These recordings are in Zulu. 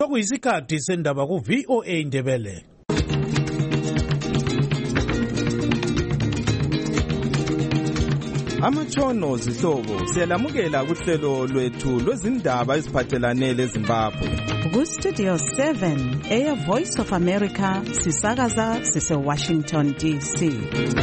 Sokuyisikhathi sendaba ku VOA Indebele. Amatshono zihlobo siyalamukela kuhlelo lwethu lwezindaba eziphathelane leZimbabwe. Ku Studio 7 Air Voice of America sisakaza sise Washington DC.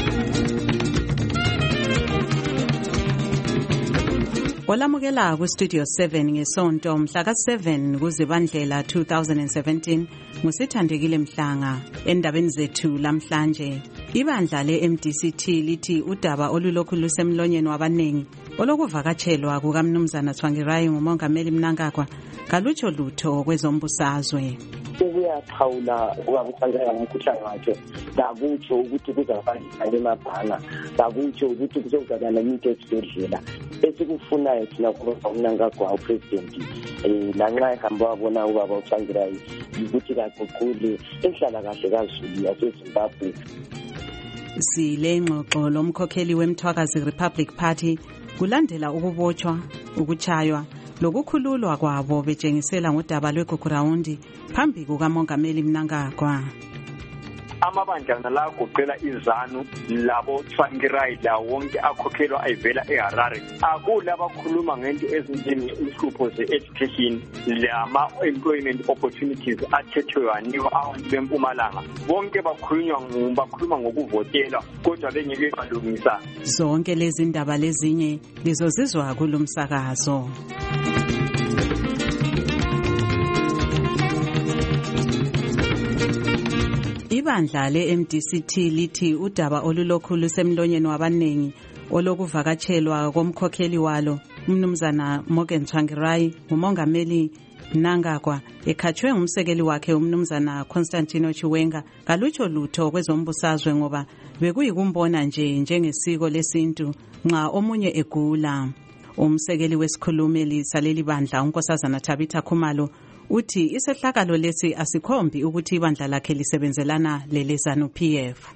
Olamukela ku Studio 7 ngesonto mhla ka7 kuZibandlela 2017 ngusithandekile Mhlanga. Endabeni zethu lamhlanje, ibandla leMDCT lithi udaba olulokhu lusemlonyeni wabanengi olokuvakatshelwa kukaMnumzana Tsvangirai ngumongameli Mnangagwa kalutsho lutho kwezombusazwe. Ukuyaphawula ukubukhangelwa ngomkhuhlane wakhe ngakutsho ukuthi kuzafana emabhanga, ngakutsho ukuthi kuzokuzana nemithi esibhedlela esikufunayo thina kuba uMnangagwa upresident lanxa ehamba wabona ubaba uTsvangirai ukuthi kaguqule enhlala kahle kaZulu yaseZimbabwe. Sile ngxoxo lomkhokheli weMthwakazi Republic Party kulandela ukubotshwa, ukuchaywa lokukhululwa kwabo betshengisela ngodaba lweGugurawundi phambi kukamongameli Mnangagwa. Amabandla nalagoqela iZanu labo Tsvangirai la wonke akhokhelwa ayivela eHarare akula abakhuluma ngento ezinjenge inhlupho ze-education lama-employment opportunities athethwe wanikwa abantu bempumalanga. Bonke bakhuluma ngokuvotela kodwa bengeke balungisa. Zonke lezi ndaba lezinye lizozizwa kulomsakazo. Ibandla leMDCT lithi udaba olulokhu lusemlonyeni wabanengi olokuvakatshelwa komkhokheli walo uMnumzana Morgan Tsvangirai ngumongameli Mnangagwa ekhatshwe ngumsekeli wakhe uMnumzana Constantino Chiwenga kalutsho lutho kwezombusazwe ngoba bekuyikumbona nje njengesiko lesintu nxa omunye egula. Umsekeli wesikhulumeli saleli bandla uNkosazana Tabitha Khumalo uthi isehlakalo lesi asikhombi ukuthi ibandla lakhe lisebenzelana leleZanu PF.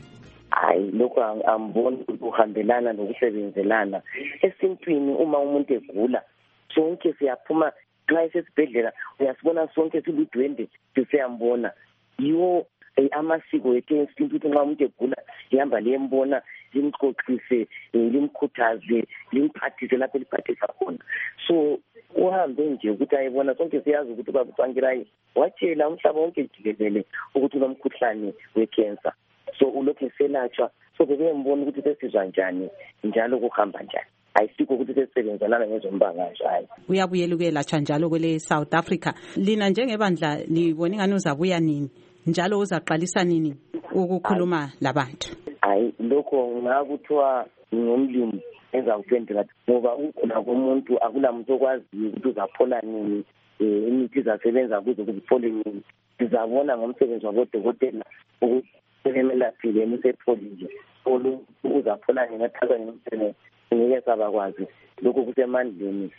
Lokho amboni ukuhambelana nokusebenzelana. Esintwini uma umuntu egula sonke siyaphuma nxa esesibhedlela uyasibona sonke siludwende sisiyambona. Yiwo amasiko ethu esintu ukuthi nxa umuntu egula ihamba liyembona limxoxise limkhuthaze limphathise lapho liphathisa khona. So uhambe nje ukuthi ayibona sonke siyazi ukuthi ubaba Tsvangirai watshela umhlaba wonke jikelele ukuthi unomkhuhlane wecancer. So ulokhu eselatshwa so bebembona ukuthi sesizwa njani njalo kuhamba njani. Ayisiko ukuthi sesebenzelana ngezombangazwe. Hayi uyabuyela ukuyelatshwa njalo kwele South Africa. Lina njengebandla libona ingani uzabuya nini njalo uzaqalisa nini ukukhuluma labantu? Lokho ngakuthiwa ngomlimi ezawuphendula ngoba ukugula komuntu akulamuntu okwazi ukuthi uzaphola nini, imithi izasebenza kuze kuphole nini. Sizabona ngomsebenzi wabodokotela ukuthi semelaphile emisepholile uzaphola nini athatha ngomsebenzi ngeke sabakwazi. Lokho kusemandleni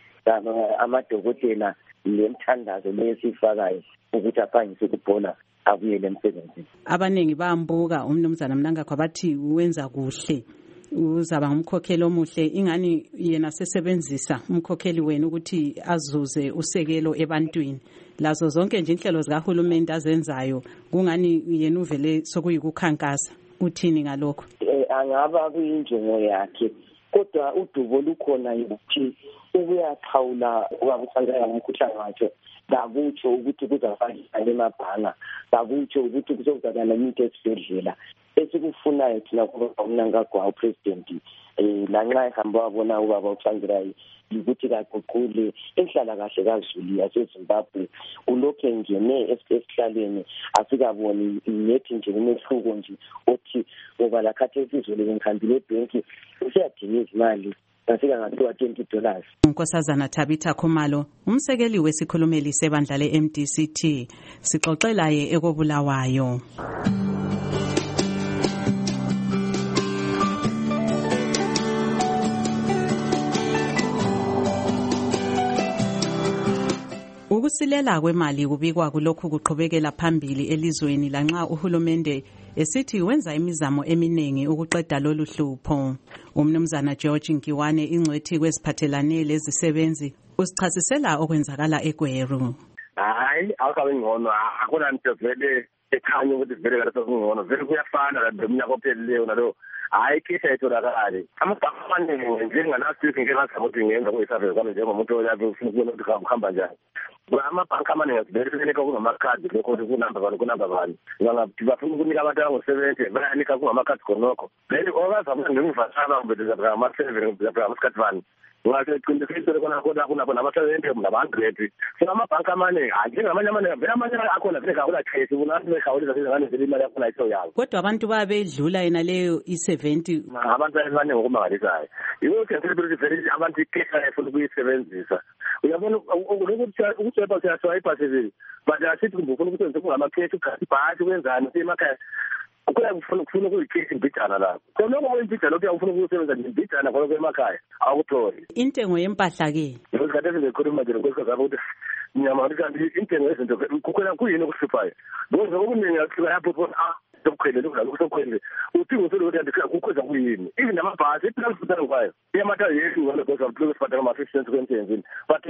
amadokotela lemthandazo lesifakayo ukuthi aphangise ukuphola abuyele emsebenzini. Abanengi bayambuka uMnumzana Mnangagwa bathi wenza kuhle, uzaba ngumkhokheli omuhle. Ingani yena sesebenzisa umkhokheli wenu ukuthi azuze usekelo ebantwini. Lazo zonke nje inhlelo zikahulumeni azenzayo kungani yena uvele sokuyikukhankasa. Uthini ngalokho? Angaba kuyinjongo yakhe kodwa udubo lukhona ukuthi ukuyaphawula ukubukhangelwa ngomkhuhlane wakhe ngakutsho ukuthi kuzafana emabhanga, ngakutsho ukuthi kuzokuzana nemithi esibhedlela esikufunayo thina kuba uMnangagwa upresident lanxa ehamba wabona ubaba uTsvangirai ukuthi kaguqule enhlala kahle kaZulu yaseZimbabwe. Ulokhu engene esihlalweni asikaboni nethi nje umehluko nje othi ngoba lakhathi esizulu bengikhambile ebhenki usiyadinga izimali asika ngathiwa $20. Nkosazana Tabitha Khumalo umsekeli wesikhulumeli sebandla leMDCT sixoxelaye ekobulawayo. Ukusilela kwemali kubikwa kulokhu kuqhubekela phambili elizweni lanxa uhulumende esithi wenza imizamo eminengi ukuqeda lolu hlupho. Umnumzana George Nkiwane ingcwethi kweziphathelane lezisebenzi usichasisela okwenzakala eGweru. hayi awukabe ngcono akuna nto vele ekhanya ukuthi vele ngathi ngcono vele kuyafana la ngeminyaka ophelileyo nalo hayi kisha etholakala amabhanka amaningi njenganasiphi ngeke ukuthi ngenza kuyisaveze kwami njengomuntu olabe ufuna ukubona ukuthi kuhamba njani amabhanka amaningi vele kunamakhadi lokho kunamba bani bafuna ukunika abantu abangu-70 bayanika kungamakhadi khonokho vele okazama ngemuvasana ubedeza ama-7 amasikhathi bani ungaseqinisile khona nama-70 nama-100 so amabhanka amaningi njengamanye amaningi vele amanye akhona vele kawulakhesi unathi bekhawulisa ngane imali yakhona ayitho yayo kodwa abantu babedlula yena leyo i-70 abantu abaningi okumangalisayo yiwo vele abantu ikesha efuna ukuyisebenzisa uyabona ukuthi siyaswayipa sivile but asithi ufuna ukuthi kungamakheshi ugasi ibhasi kwenzani emakhaya kufuna ukuyikheshi imbijana lapho khonoko kweyimbijana ukuthi ufuna ukusebenza nembijana khonoko emakhaya awukutholi intengo yempahla-ke ngesikhathi esingekhuluma nje nkwesikazapo ukuthi ngiyamanga kanti intengo yezinto kukhona kuyini okuhluphayo ngoba okuningi akuhluka yapho sokukhwelele ukudlala sokukhwelele udinga ukuthi kukhweza kuyini even namabhasi itransport kwayo iyamata yesu ngalo because of plus but ama 50 cents kwenzeni but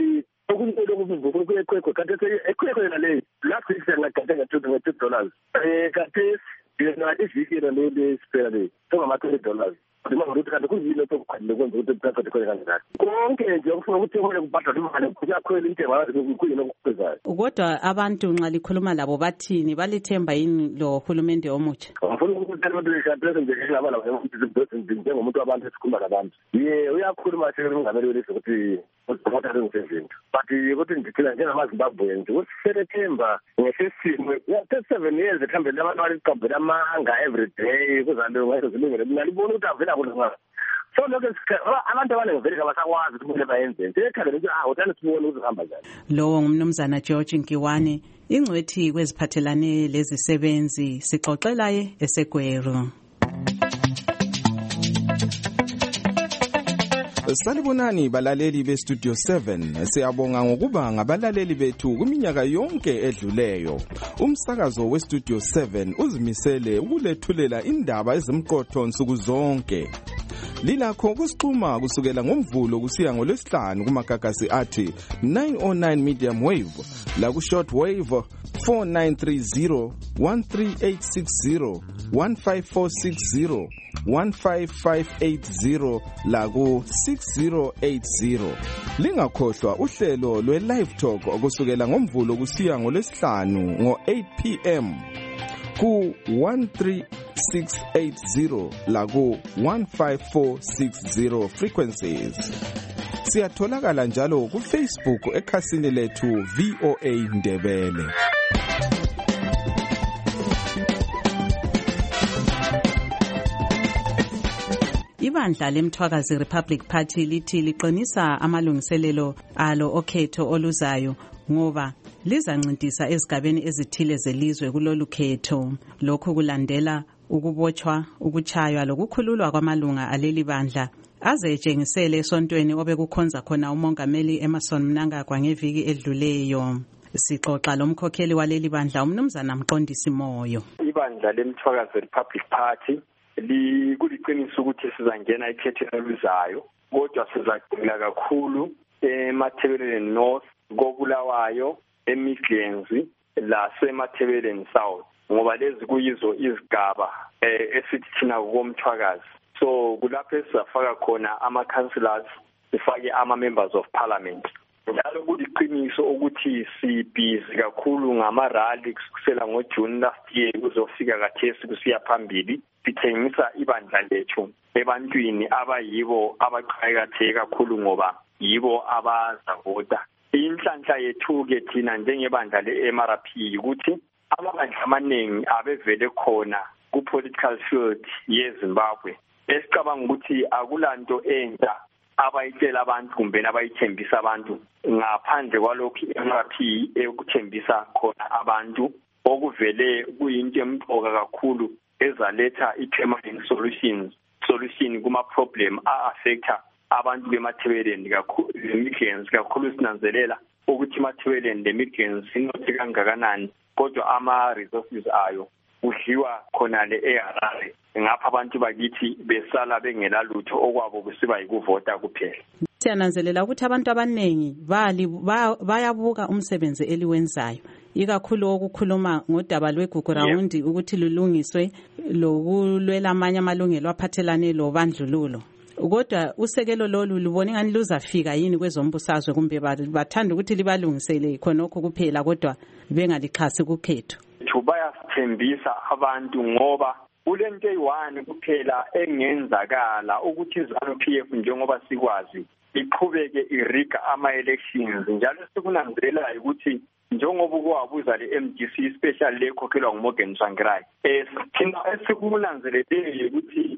okunye lokhu kanti ekhweko yena le last week sengagathenga $2 kanti yena ivikela le spare le $20 ukuthi kanti kuyini okukhwelele kwenza ukuthi transport khona kanjani konke nje ufuna ukuthi kubhadala imali kuyakhwela intengo yazo kuyini okukhwezayo kodwa abantu nxa likhuluma labo bathini balithemba yini lo hulumende omutsha ngifuna ukuthi abantu beshapheze nje ngaba njengomuntu wabantu esikhuluma nabantu uyakhuluma sekungamele welise ukuthi uzibotha ngezinto but ukuthi ngithina njengamaZimbabwe nje ukuthi selethemba ngesesimo 37 years ekuhambeni abantu baliqambela amanga every day kuzalo ngayizilungele mina libona ukuthi avela kulo so lokho abantu abaningi vele abasakwazi ukuthi kumele bayenze nje ekhaya ukuthi uthanda sibone ukuthi uhamba njani lowo ngumnumzana George Nkiwane ingcwethi kweziphathelane lezisebenzi sixoxelaye eseGweru. Salibonani balaleli beStudio 7 siyabonga ngokuba ngabalaleli bethu kuminyaka yonke edluleyo. Umsakazo weStudio 7 uzimisele ukulethulela indaba ezimqotho nsuku zonke. Lilakho kusixhuma kusukela ngoMvulo kusiya ngoLwesihlanu kumagagasi athi 909 medium wave la ku short wave 4930 13860 15460 15580 la ku 6080. Lingakhohlwa uhlelo lwe live talk okusukela ngoMvulo kusiya ngoLwesihlanu ngo8 pm ku 13680 la ku 15460 frequencies. Siyatholakala njalo ku Facebook ekhasini lethu VOA Ndebele. Ibandla leMthwakazi Republic Party lithi liqinisa amalungiselelo alo okhetho oluzayo ngoba lizancintisa ezigabeni ezithile zelizwe kulolu khetho. Lokho kulandela ukubotshwa, ukuchaywa lokukhululwa kwamalunga aleli bandla azetshengisele esontweni obekukhonza khona umongameli Emmerson Mnangagwa ngeviki edluleyo. Sixoxa lomkhokheli waleli bandla umnumzana Mqondisi Moyo. Ibandla leMthwakazi Republic Party kuliqiniso ukuthi sizangena ekhethweni oluzayo kodwa sizagcina kakhulu eMathebeleni North, koBulawayo, eMidlands lasemathebeleni South ngoba lezi kuyizo izigaba esithi thina komthwakazi. So kulapho esizafaka khona ama-councillors, sifake ama-members of parliament. Njalo kuliqiniso ukuthi sibhizi kakhulu ngama-rally kusukela ngoJune last year kuzofika kathesi kusiya phambili. Sithengisa ibandla lethu ebantwini abayibo abaqhakathe kakhulu ngoba yibo abazavota. Inhlanhla yethu-ke thina njengebandla le-MRP ukuthi amabandla amaningi abevele khona ku-political field yeZimbabwe esicabanga ukuthi akulanto entsha abayitshela abantu kumbe abayithembisa abantu ngaphandle kwalokho i-MRP ekuthembisa khona abantu okuvele kuyinto emqoka kakhulu ezaletha i-permanent solution kuma-problem a-affecta abantu bemathebeleni kakhulu le-Midlands kakhulu sinanzelela ukuthi imathebeleni le-Midlands inothe kangakanani kodwa ama-resources ayo kudliwa khona le-eHarare ngapha abantu bakithi besala bengelalutho okwabo kusiba yikuvota kuphela. Siyananzelela ukuthi abantu abanengi bayabuka umsebenzi eliwenzayo, ikakhulu ukukhuluma ngodaba lwegugu rawundi ukuthi lulungiswe lokulwela amanye amalungelo aphathelane lobandlululo. Kodwa usekelo lolu lubona ngani luzafika yini kwezombusazwe, kumbe bathanda ukuthi libalungisele khonokho kuphela kodwa bengalixhasi kukhetho? Bayasithembisa abantu ngoba kulento eyi-1 kuphela engenzakala ukuthi iZANU-PF njengoba sikwazi iqhubeke iriga ama-elections, njalo sikunanzelelayo ukuthi njengoba ukuwabuza le-MDC especially le ekhokhelwa nguMorgan Tsvangirai, thina esikunanzelele ukuthi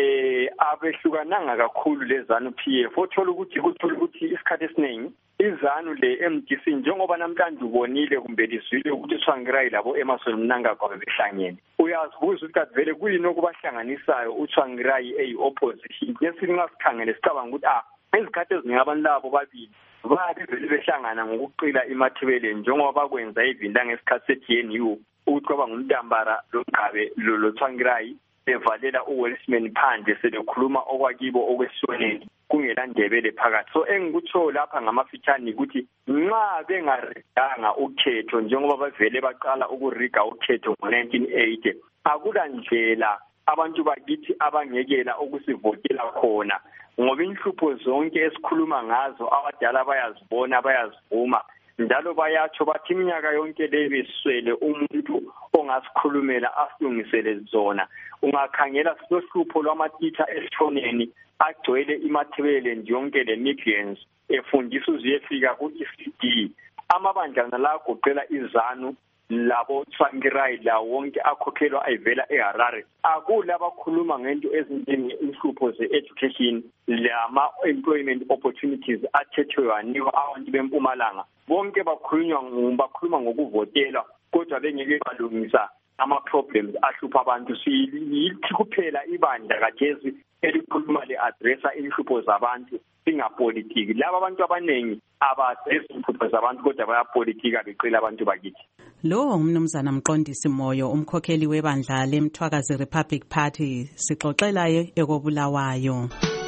abehlukananga kakhulu le ZANU-PF. Uthola ukuthi isikhathi esiningi iZANU le-MDC njengoba namhlanje ubonile kumbe lizwile ukuthi uTsvangirai labo Emmerson Mnangagwa behlangene, uyazibuza ukuthi kathi vele kuyini okubahlanganisayo uTsvangirai eyi-opposition. Nesingasikhangele sicabanga ukuthi izikhathi eziningi abantu labo babili vele behlangana ngokuqila imathebele njengoba bakwenza ivinda ngesikhathi se-GNU ukuthi kwaba nguNtambara loGabe loTsvangirai bevalela uWellsman phandle selekhuluma okwakibo okwesoneni kungelandebele phakathi. So engikutsho lapha ngamafitshane ukuthi nxa bengaridanga ukhetho njengoba bavele baqala ukuriga ukhetho ngo-1980, akulandlela abantu bakithi abangekela ukusivotela khona, ngoba inhlupho zonke esikhuluma ngazo abadala bayazibona, bayazivuma, njalo bayatsho bathi iminyaka yonke le beswele umuntu ongasikhulumela asilungisele zona. Ungakhangela silohlupho lwamatitha esithoneni agcwele imathebele yonke le migrants efundisa uziyefika ku-ECD. Amabandla la agoqela iZANU labo Tsvangirai la wonke akhokhelwa ayivela eHarare akula abakhuluma ngento ezinjenge inhlupho ze-education lama-employment opportunities athethwe wanikwa abantu bempumalanga. Bonke bakhuluma ngokuvotela kodwa bengeke balungisa ama-problems ahlupha abantu. Siyithi kuphela ibandla kaJesu elikhuluma le-adressa inhlupho zabantu singapolitiki. Laba abantu abanengi aba-adressa inhlupho zabantu kodwa bayapolitika beqila abantu bakithi. Lo umnumzana Mqondisi Moyo, umkhokheli webandla leMthwakazi Republic Party, sixoxela ekobulawayo.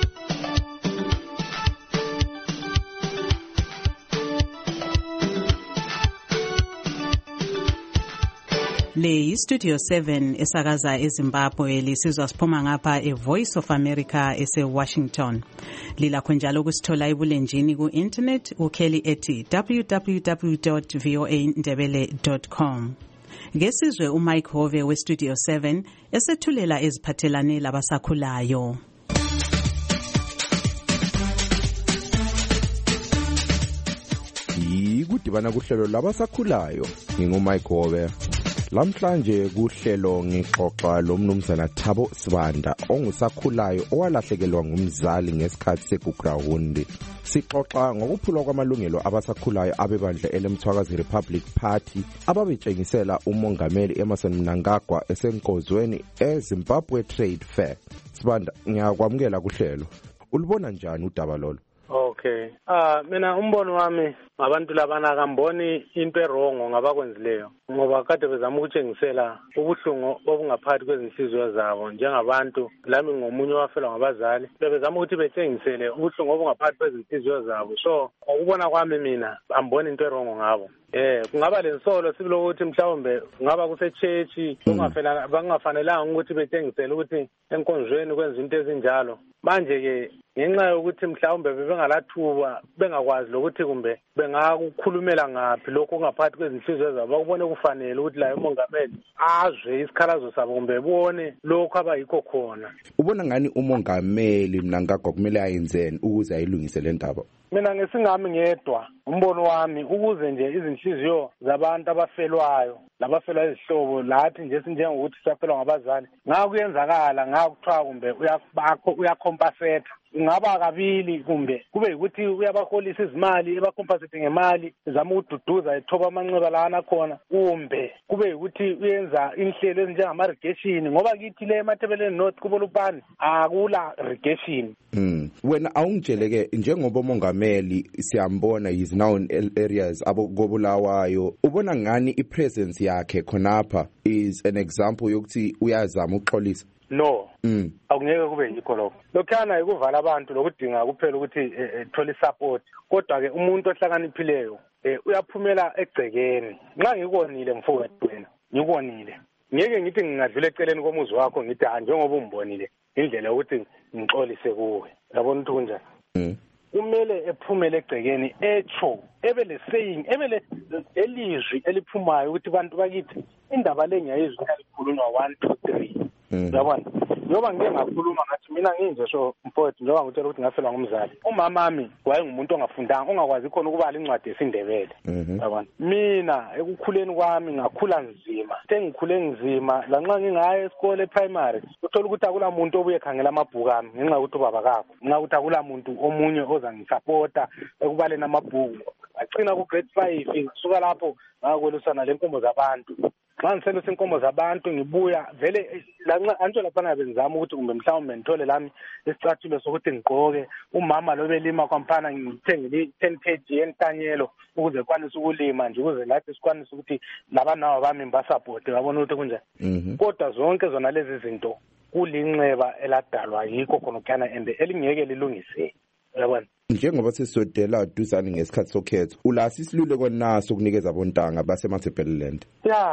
Le Studio 7 esakaza eZimbabwe lisizwa siphuma ngapha eVoice of America eseWashington. Lilakho njalo kusithola ebulenjini ku-internet ukheli ethi www.voandebele.com. Ngesizwe uMike Hove weStudio 7 esethulela eziphathelane labasakhulayo. Yikudibana kuhlelo labasakhulayo nginguMike Hove. Lamhlanje kuhlelo ngixoxa lomnumzana Thabo Sibanda ongusakhulayo owalahlekelwa ngumzali ngesikhathi segugurawundi. Sixoxa ngokuphulwa kwamalungelo abasakhulayo abebandla leMthwakazi Republic Party ababetshengisela umongameli Emmerson Mnangagwa esenkozweni eZimbabwe Trade Fair. Sibanda, ngiyakwamukela kuhlelo. Ulibona njani udaba lolo? Okay. Mina umbono wami ngabantu labana akamboni into erongo ngabakwenzileyo ngoba kade bezama ukutshengisela ubuhlungu obungaphakathi kwezinhliziyo zabo njengabantu. Lami ngomunye wafelwa ngabazali bezama ukuthi betshengisele ubuhlungu obungaphakathi kwezinhliziyo zabo. So ukubona kwami mina amboni into erongo ngabo. Kungaba lensolo sibilo ukuthi mhlawumbe kungaba kusechechi bangafanelanga ukuthi betshengisele ukuthi enkonzweni kwenza into ezinjalo. Manje ke ngenxa yokuthi mhlawumbe bebengalathuba bengakwazi lokuthi kumbe bengakukhulumela ngaphi lokho kungaphakathi kwezinhliziyo zabo bakubone kufanele ukuthi la umongameli azwe isikhalazo sabo kumbe bone lokho abayikho khona. Ubona ngani umongameli Mnangagwa kumele ayenzeni ukuze ayilungise le ndaba? Mina ngesingami ngedwa umbono wami ukuze nje izinhliziyo zabantu abafelwayo labafelwa izihlobo lathi nje sinjengokuthi siyafelwa ngabazali ngakuyenzakala ngakuthiwa kumbe uyakompaseta ngaba kabili kumbe kube ukuthi uyabaholisa izimali ebakompasete ngemali zama ukududuza ethoba amanxeba lana khona kumbe kube ukuthi uyenza inhlelo ezinjengama irrigation ngoba kithi le emathebeleni north kubolupani akula irrigation. Wena awungitsheleke njengoba umongameli siyambona is now in areas abokobulawayo, ubona ngani ipresence yakhe khonapha is an example yokuthi uyazama ukuxolisa? no akungeke kube yikho lokho lokhana ikuvala abantu lokudinga kuphela ukuthi thola support kodwa ke umuntu ohlakaniphileyo uyaphumela egcekeni nxa ngikonile mfowethu wena ngikonile ngeke ngithi ngingadlula eceleni komuzi wakho ngithi njengoba umbonile indlela ukuthi ngixolise kuwe yabona ukuthi kunjani kumele ephumele egcekeni echo ebele saying ebele elizwi eliphumayo ukuthi abantu bakithi indaba le ngiyayizwa likhulunywa 1 2 3 yabona njoba ngike ngakhuluma ngathi mina nginje so mfowethu njoba ngitshela ukuthi ngafelwa ngumzali umama wami wayengumuntu ongafundanga ongakwazi khona ukubala incwadi yesindebele yabona mina ekukhuleni kwami ngakhula nzima sengikhule nzima lanxa ngingaya esikole primary uthola ukuthi akula muntu obuye khangela amabhuku ami ngenxa ukuthi ubaba kakho ngenxa ukuthi akula muntu omunye ozangisupporta ekubaleni amabhuku agcina ku grade 5 kusuka lapho ngakwelusana lenkomo zabantu xa ngiselusa inkomo zabantu ngibuya vele lanxa antsho lapha ngabenzama ukuthi kumbe mhlawumbe ngithole lami isicathulo sokuthi ngigqoke umama lo belima kwamphana ngithengele 10 kg yentanyelo ukuze kwanise ukulima nje ukuze lathi sikwanise ukuthi labanawo bami mbasupport babona ukuthi kunjani kodwa zonke zona lezi zinto kulinxeba eladalwa yikho khona kana ende elingeke lilungiseke yabona njengoba sesodela duzane ngesikhathi sokhetho ulasi isiluleko naso ukunikeza abontanga basemathebeleland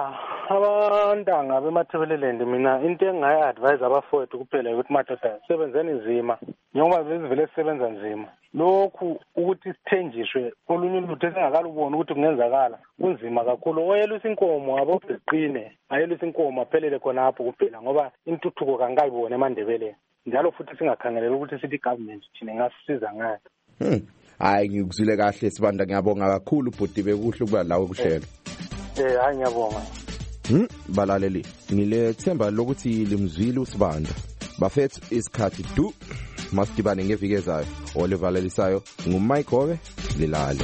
abontanga bemathebeleland mina into engayi-advise abafowethu kuphela ukuthi madoda sebenzeni nzima njengoba bezivele sisebenza nzima lokhu ukuthi sithenjiswe kolunye ulutho esingakaluboni ukuthi kungenzakala kunzima kakhulu oyelusa inkomo abobheqine ayelusa inkomo aphelele khonapho kuphela ngoba intuthuko kangayibona emandebeleni njalo futhi singakhangelela ukuthi sithi government thina ngasisiza ngayo hayi ngikuzwile kahle Sibanda ngiyabonga kakhulu bhuti bekuhle ukuba lawe kuhlelo hayi ngiyabonga balaleli ngilethemba lokuthi limzwile uSibanda bafethu isikhathi du masidibane ngeviki ezayo olivalelisayo nguMike Howe lilale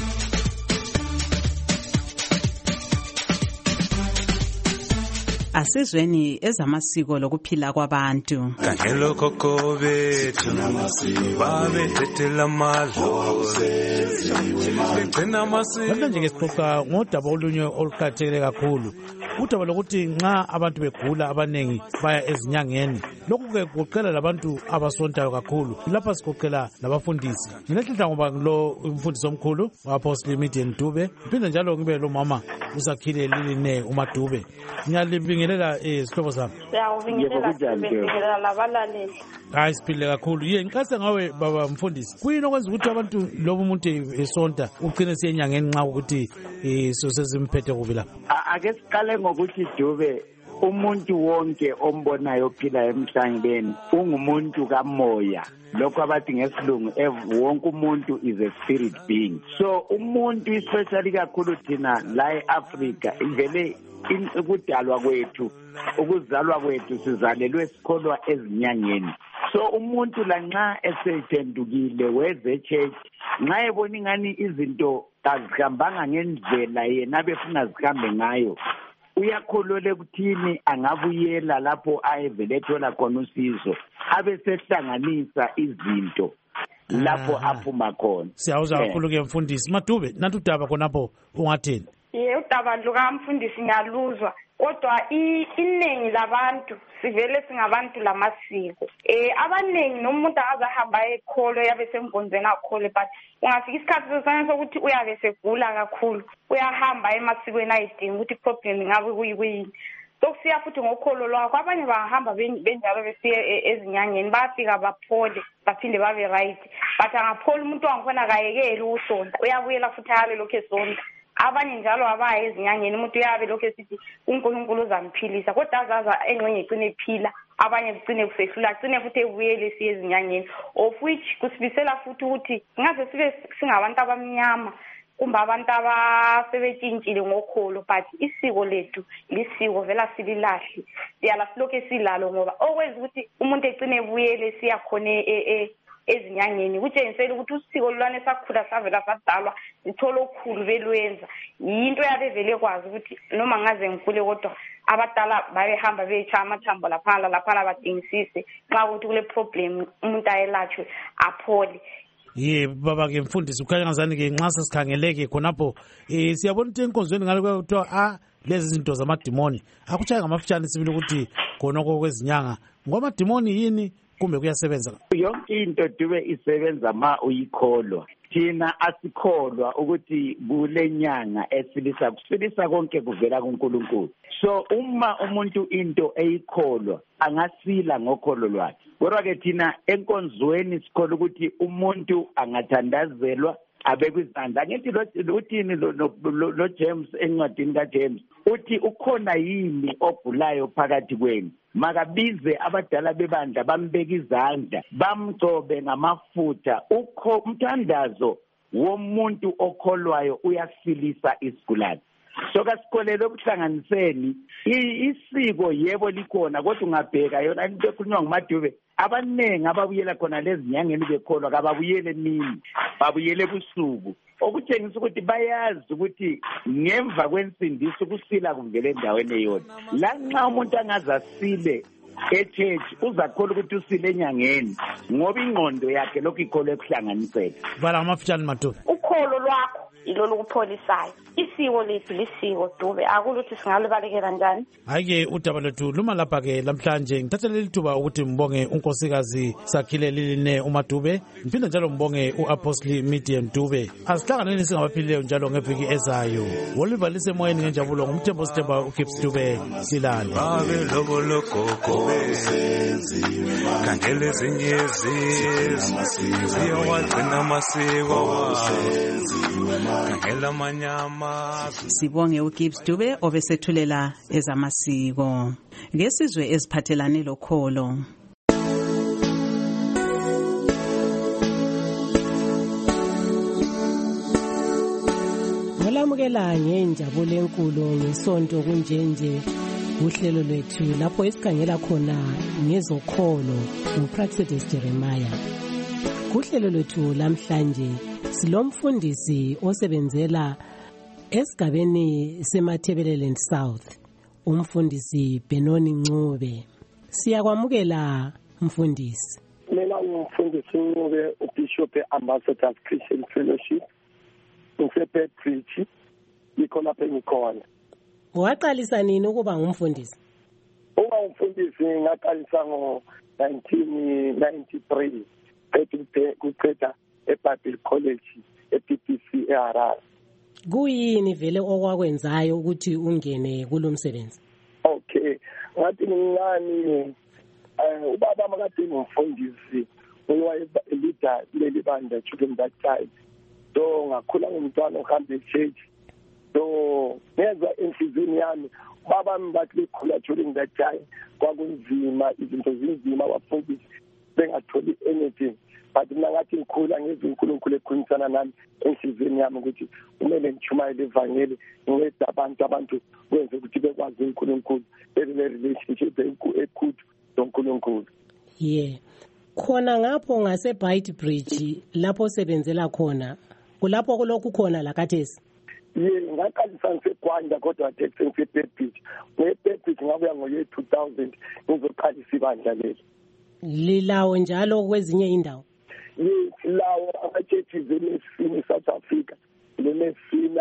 asizweni ezamasiko lokuphila kwabantu kangelo kokobe babe thethela madlozi begcina amasiko manje ngesixoxa ngodaba olunye oluqakathekile kakhulu udaba lokuthi nxa abantu begula abanengi baya ezinyangeni lokhu ke kugoqela labantu abasontayo kakhulu lapha sigoqela labafundisi nginehlahla ngoba ngilo umfundisi omkhulu waPaul Midian Dube phinde njalo ngibe lo mama usakhile Liline uMadube ngiyalibingelela isihlobo sami ngiyabingelela labalaleli hayi siphile kakhulu ngicase ngawe baba mfundisi kuyini okwenza ukuthi abantu lobo umuntu esonta ugcine siyenyangeni nxa ukuthi sosesimphethe kubi la ake siqale ngokuthi Dube umuntu wonke ombonayo ophila emhlabeni ungumuntu kamoya lokho abathi ngesilungu wonke umuntu is a spirit being so umuntu especially kakhulu thina la eAfrica ivele ukudalwa kwethu ukuzalwa kwethu sizalelwe sikholwa ezinyangeni so umuntu lanxa esephendukile weze church nxa ebona ingani izinto azihambanga ngendlela yena befuna zihambe ngayo uyakholole ukuthini angabuyela lapho ayevele ethola khona usizo abe sehlanganisa izinto lapho aphuma khona siyawuza kakhulu ke mfundisi Madube nantu udaba khonapho ungathini udaba lukamfundisi ngiyaluzwa kodwa iningi labantu sivele singabantu lamasiko abaningi nomuntu azahamba ekholo yabe senkonzweni akhole but ungafika isikhathi sesana sokuthi uyabe segula kakhulu uyahamba emasikweni ayidinga ukuthi problem ngabe kuyini sokusiya futhi ngokholo lwakho abanye bahamba benjalo besiye ezinyangeni bayafika baphole baphinde babe right but angaphola umuntu wangikhona kayekeli ukusonta uyabuyela futhi hale lokho esonta abanye njalo abaye ezinyangeni umuntu uyabe lokho esithi uNkulunkulu uzamphilisa kodwa azaza engcenye icine iphila abanye bugcine kusehlula agcine futhi ebuyele siye ezinyangeni of which kusibisela futhi ukuthi ngaze sibe singabantu abamnyama kumbe abantu abasebetshintshile ngokholo but isiko lethu lisiko vela sililahle siyala silokho esilalo ngoba okwenza ukuthi umuntu egcine ebuyele siya khona ezinyangeni kutshengisela ukuthi usiko lwane sakhula savela sadalwa lithola okhulu belwenza yinto yabevele kwazi ukuthi noma ngaze ngikule kodwa abadala babehamba becha amathambo laphana badingisise xa ukuthi kule problem umuntu ayelatshwe aphole baba ke mfundisi ukhanya ngazani ke nxa sesikhangeleke khonapho siyabona ukuthi enkonzweni ngale kuthiwa lezi zinto zamadimoni akutshaye ngamafutshane sibili ukuthi khonoko kwezinyanga ngomadimoni yini kumbe kuyasebenza? Yonke into Dube isebenza ma uyikholwa. Thina asikholwa ukuthi kule nyanga esilisa kusilisa konke kuvela kuNkulunkulu. So uma umuntu into eyikholwa angasila ngokholo lwakhe. Kodwa ke thina enkonzweni sikholwa ukuthi umuntu angathandazelwa abekwe izandla. Ngithi uthini lo James encwadini kaJames uthi ukhona yini ogulayo phakathi kwenu, makabize abadala bebandla bambeka izandla bamgcobe ngamafutha. Umthandazo womuntu okholwayo uyasilisa isigulane. So kasikholelwe ukuhlanganiseni isiko yebo likhona, kodwa ungabheka yona into ekhulunywa nguMadube abaningi ababuyela khona lezi nyangeni bekholwa kababuyele emini, babuyele ebusuku, okutshengisa ukuthi bayazi ukuthi ngemva kwensindiso ukusila kuvele endaweni eyodwa. La nxa umuntu angazasile e-church uzakholwa ukuthi usile enyangeni ngoba ingqondo yakhe lokhu ikholwa ekuhlanganisela. Vala amafitshane Madube. Ukholo lwakho ilolu kupholisayo. Isiko lethu lisiko Dube, akuluthi singalibalekela njani. Hayi-ke udaba lethu luma lapha-ke lamhlanje ngithatha leli thuba ukuthi mbonge unkosikazi Sakhile Liline uMadube, ngiphinde njalo mbonge u-Apostle Midian Dube. Asihlanganeni singabaphilileyo njalo ngeviki ezayo. Woliva lisemoyeni ngenjabulo ngumthembo Sithemba uGibbs Dube silale. Babe lobo lokoko kangele zinyezi ziyawagcina amasiko kangela manyama. Sibonge uGibbs Dube obesethulela ezamasiko. Ngesizwe eziphathelane lokholo. Ngolamukela ngenjabulo enkulu ngesonto kunjenje uhlelo lwethu lapho esikhangela khona ngezokholo nguPraxedis Jeremiah. Kuhlelo lwethu lamhlanje silomfundisi osebenzela esigabeni seMathebeleland South, umfundisi Benoni Ncube. Siyakwamukela mfundisi. Mina ngumfundisi Ncube, uBishop Ambassadors Christian Fellowship. Ngise-Bedford, yikho lapho engikhona. Waqalisa nini ukuba ngumfundisi? Uma umfundisi ngaqalisa ngo-1993 kuqeda eBible College ePPC eHarare. Kuyini vele okwakwenzayo ukuthi ungene kulo msebenzi? Okay, ngathi ngani ubaba makade ngumfundisi uwayelida leli banda children that time. So ngakhula ngumntwana ohamba e-church. So ngezwa enhlizweni yami baba bathi bekhula during that time kwakunzima, izinto zinzima, abafundisi bengatholi anything. But mina ngathi ngikhula ngezwe uNkulunkulu ekhulumisana nami enhlizweni yami ukuthi kumele ngishumayele ivangeli, ngincede abantu kwenze ukuthi bekwazi uNkulunkulu, relationship enkulu noNkulunkulu. Yeah. Khona ngapho ngaseBeitbridge lapho sebenzela khona, kulapho kulokhu khona lakathesi? Ngaqalisa ngiseGwanda kodwa athi ngiseBedford. NgeBedford ngabuya ngo-2000 ngizoqalisa ibandla leli. Lilawo njalo kwezinye indawo? Yes, lawo ama-churches eMessina eSouth Africa, leMessina,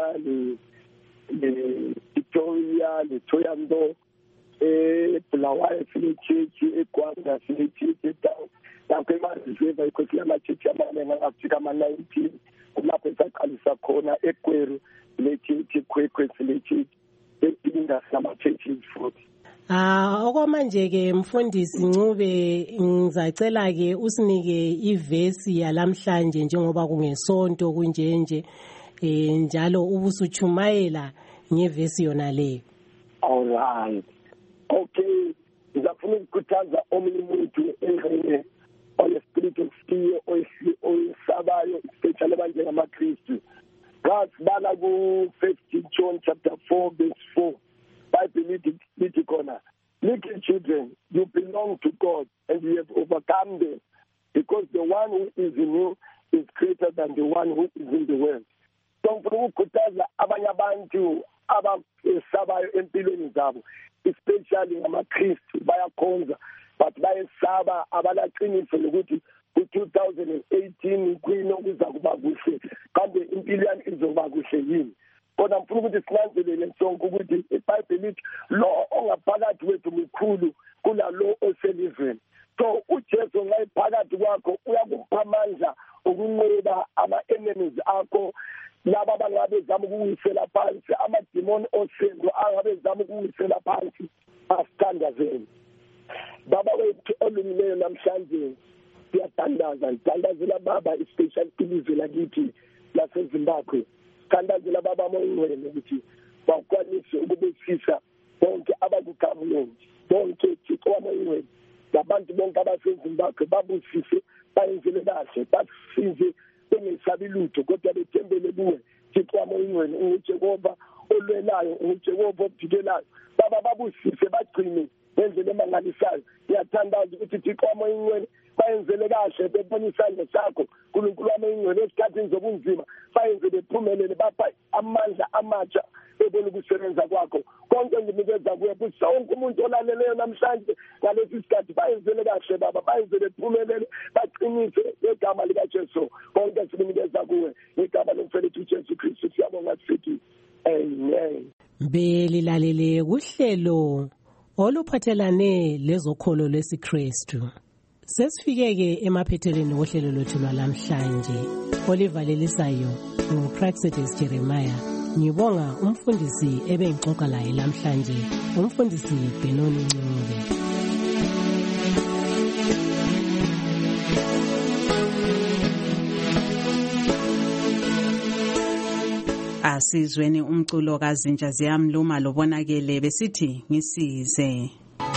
le-Victoria, le-Thohoyandou, eBulawayo sine-church, eGwanda sine-church, etown lapho eMareserve ikhosi lama-church amaningi angafika ama-19 kulapho esaqalisa khona. eKweru le-church, eKwekwe sile-church, ePinda sinama-churches futhi. Okwamanje-ke mfundisi Ncube, ngizacela-ke usinike ivesi yalamhlanje njengoba kungesonto kunjenje, njalo ubusuchumayela ngevesi yona leyo. All right. Okay, ngizafuna ukukhuthaza omunye umuntu engene on-spirit of fear oyesabayo, especially abantu njengamaKristu. Ngasibala ku-1 John chapter 4 verse 4. Bible lithi khona, little children, you belong to God and you have overcome them, because the one who is in you is greater than the one who is in the world. So ngifuna ukukhuthaza abanye abantu abasabayo empilweni zabo, especially ngamaKristu bayakhonza but bayesaba, abalaqiniso lokuthi ku-2018 kuyinokuza kuba kuhle, kambe impilo yami izoba kuhle yini. Kodwa ngifuna ukuthi sinanzelele sonke ukuthi iBhayibheli lithi lo ongaphakathi wethu mkhulu kulalo oselizweni. So uJesu ngayiphakathi kwakho uyakupha amandla ukunqoba ama-enemies akho, laba bangabe zama ukuwisela phansi, amadimoni osendo angabe zama ukuwisela phansi, asithandazeni. Baba wethu olungileyo namhlanje siyathandaza, ngithandazela Baba i-special ilizwe lakithi laseZimbabwe. Thandazela Baba moyingcwele ukuthi bakwanise ukubusisa bonke abaku-government, bonke Thixo wamoyingcwele, labantu bonke abaseZimbabwe babusise, bayenzele kahle, basize bengesabi lutho kodwa bethembele kuwe Thixo wamoyingcwele. UJehova olwelayo, uJehova ovikelayo, Baba babusise, bagcine ngendlela emangalisayo. Ngiyathandaza ukuthi Thixo wamoyingcwele bayenzele kahle, bebona isandla sakho uNkulunkulu wamoyingcwele esikhathini zobunzima, bayenze bephumelele, bapha amandla amatsha bebona ukusebenza kwakho. Konke nginikeza kuwe busisa wonke umuntu olaleleyo namhlanje ngalesi sikhathi, bayenzele kahle Baba, bayenze bephumelele, baqinise ngegama likaJesu. Konke sikunikeza kuwe ngegama lomfowethu uJesu Kristu, siyabonga sithi amen. Belilalele kuhlelo oluphathelane lezokholo lwesiKristu. Sesifike-ke emaphethelweni wohlelo lwethu lwalamhlanje olivalelisayo nguPraxedis Jeremiah. Ngibonga umfundisi ebengixoxa laye namhlanje, umfundisi Benoni Ncube. Asizweni umculo kaZinja Ziyamluma lobonakele besithi ngisize.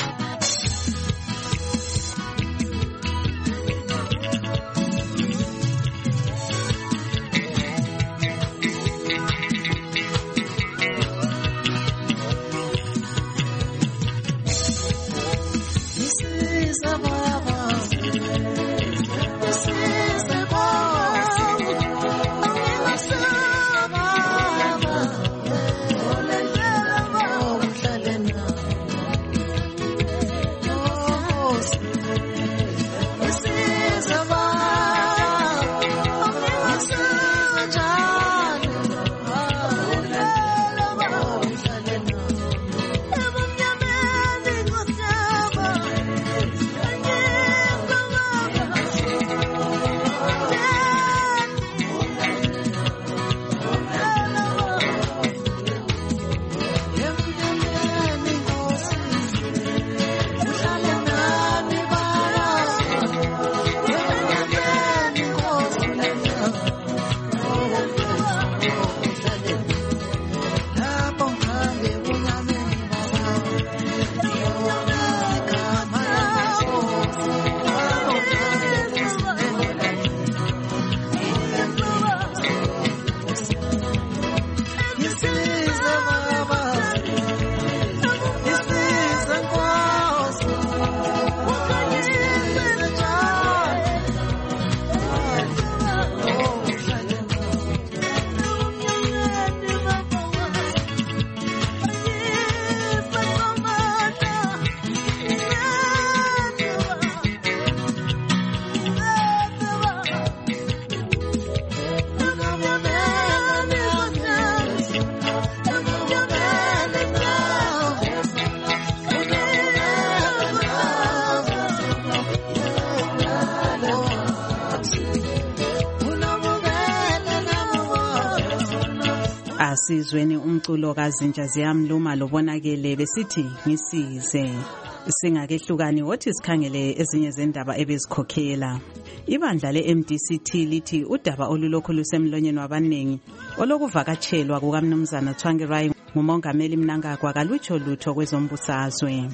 Asizweni umculo kaZinja Ziyamluma lobonakele besithi ngisize. Singakehlukani wothi sikhangele ezinye zendaba ebezikhokhela. Ibandla leMDCT lithi udaba olulokhu lusemlonyeni wabanengi olokuvakatshelwa kukaMnumzana Tsvangirai ngumongameli Mnangagwa kalutsho lutho kwezombusazwe.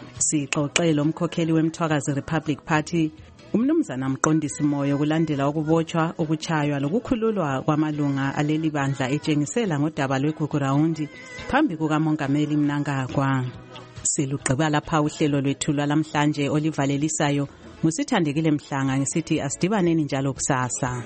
Sixoxele umkhokheli weMthwakazi Republic Party uMnumzana Mqondisi Moyo kulandela ukubotshwa, ukuchaywa lokukhululwa kwamalunga aleli bandla etshengisela ngodaba lweGugurawundi phambi kukamongameli Mnangagwa. Silugqiba lapha uhlelo lwethu lwalamhlanje olivalelisayo ngusithandekile Mhlanga ngisithi asidibaneni njalo kusasa.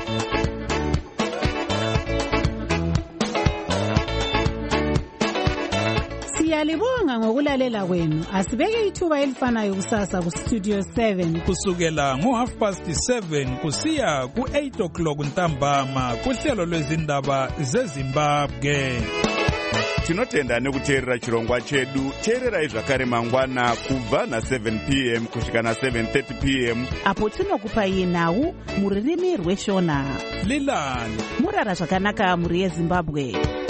Siyalibonga ngokulalela kwenu. Asibeke ithuba elifanayo kusasa ku Studio 7 kusukela ngo7:30 kusiya ku8 o'clock ntambama kuhlelo lwezindaba zeZimbabwe. tinotenda nekuteerera chirongwa chedu. Teererai zvakare mangwana kubva na7 p.m. kusvika na7:30 p.m. apo tinokupai nhau mururimi rweshona. Lilani murara zvakanaka muri yeZimbabwe.